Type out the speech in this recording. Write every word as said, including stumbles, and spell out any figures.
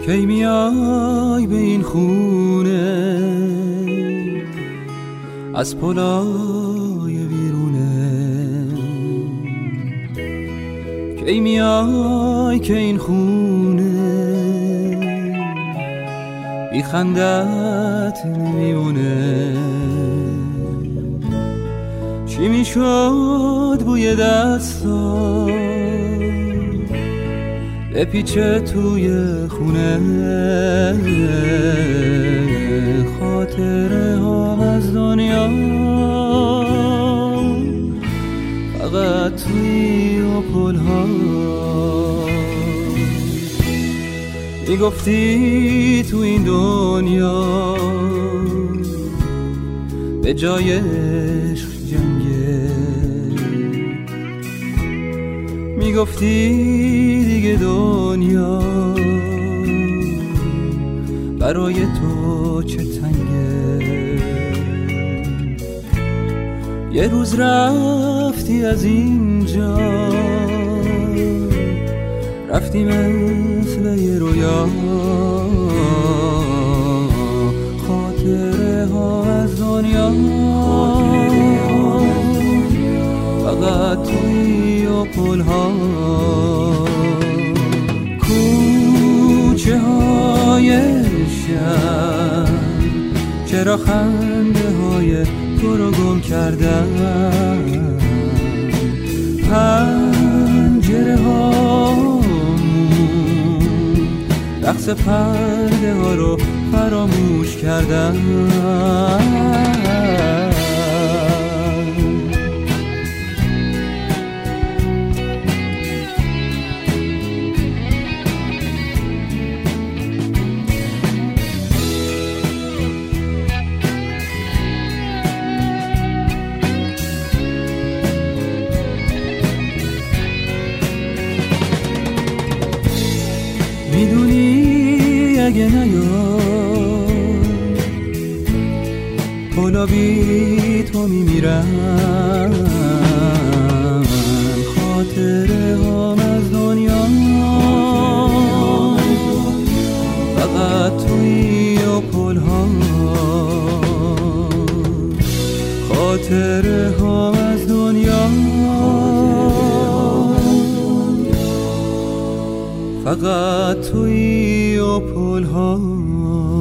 کی میای به این خونه از پلای بیرونه، کی میای که این خونه بی خندت نمیونه. چی میشد بوی دستا بپیچه توی خونه، خاطره ها از دنیا فقط توی و پل ها. میگفتی تو این دنیا به جای عشق جنگه، میگفتی دیگه دنیا برای تو چه تنگه. یه روز رفتی از اینجا، رفتی مثل یه رویا، خاطره ها از دنیا فقط توی و پل ها. کوچه های شهر چرا خنده های تو رو گم کردن، پنجره هامون رقص پرده ها رو فراموش کردن. میدونی اگه نیای پلا بی تو میمیرم، خاطره هام از دنیا فقط توی و پل ها، خاطره هام از دنیا فقط توی و پل ها.